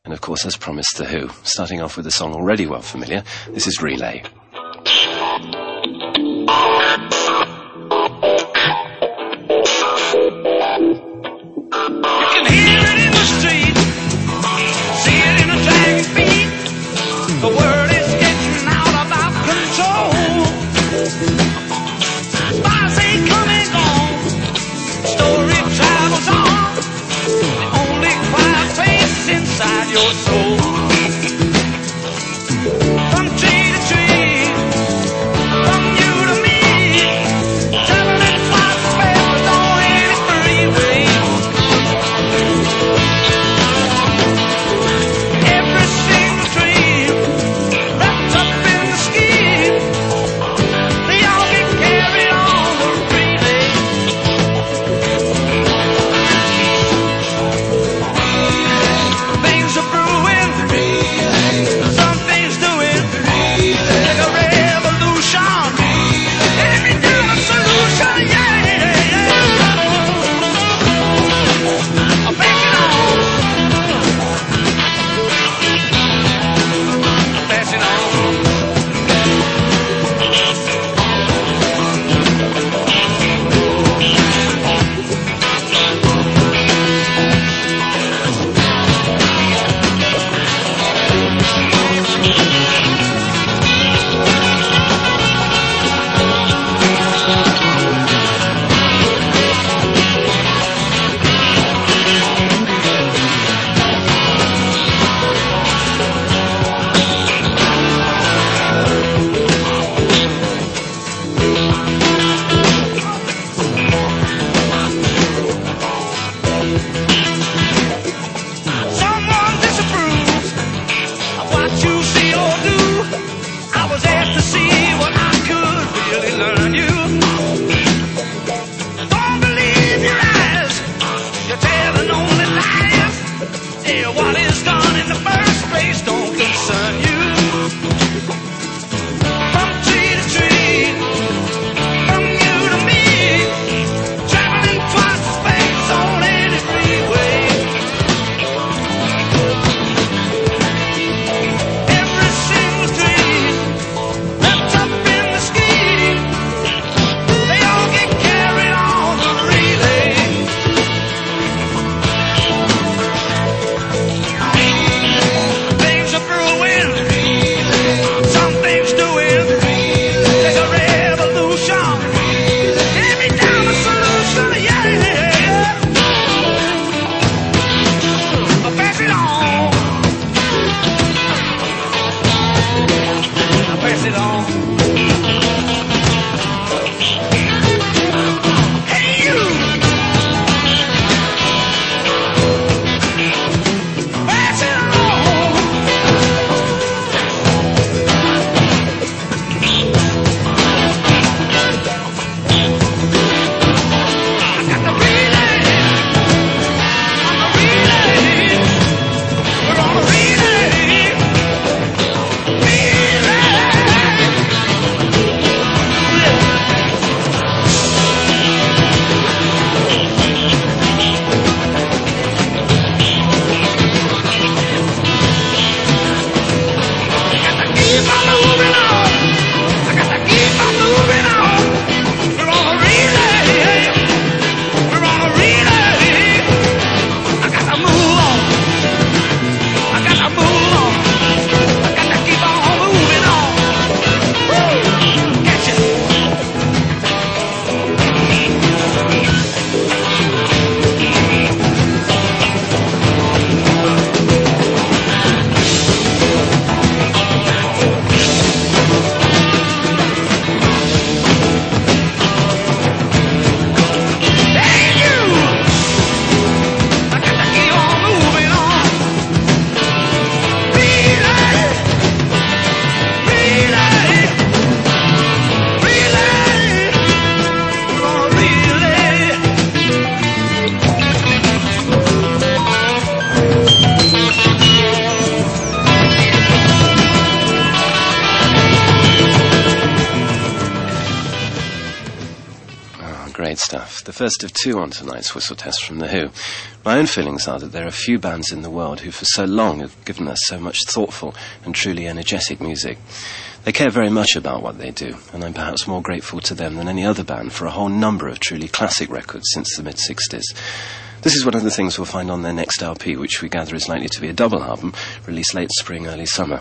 And of course, as promised, The Who. Starting off with a song already well familiar, this is Relay. Your soul from tree to tree, from you to me, traveling twice as fast on any freeway. Every single dream wrapped up in the scheme, they all get carried on the relay. Things are brewing, something's doing, like a revolution, every time a solution, yeah, I'm backing on, passing on. Someone disapproves of what you see or do. I was asked to see what I could really learn you. Don't believe your eyes, you're telling only lies. Yeah, what is done in the first place don't concern you. From tree to tree, from you to me, traveling twice as fast on any freeway. Every single dream wrapped up in the scheme, they all get carried on the relay. first of two on tonight's Whistle Test from The Who. My own feelings are that there are few bands in the world who for so long have given us so much thoughtful and truly energetic music. They care very much about what they do, and I'm perhaps more grateful to them than any other band for a whole number of truly classic records since the mid-60s. This is one of the things we'll find on their next LP, which we gather is likely to be a double album, released late spring, early summer.